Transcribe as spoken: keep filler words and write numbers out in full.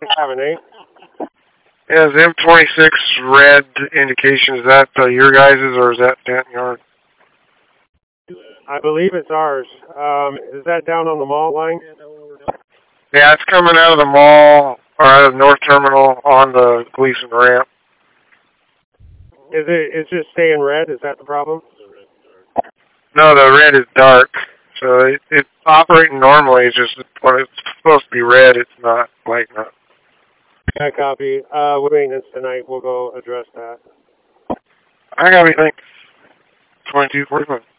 Seven eight. Yeah, is M twenty-six red indication, is that uh, your guys's or is that Denton Yard? I believe it's ours. Um, is that down on the mall line? Yeah, it's coming out of the mall, or out of North Terminal on the Gleason ramp. Is it is just staying red? Is that the problem? No, the red is dark. So it, it's operating normally, it's just when it's supposed to be red, it's not lighting up. I copy. Uh, with maintenance tonight, we'll go address that. I got me, thanks. twenty-two forty-five.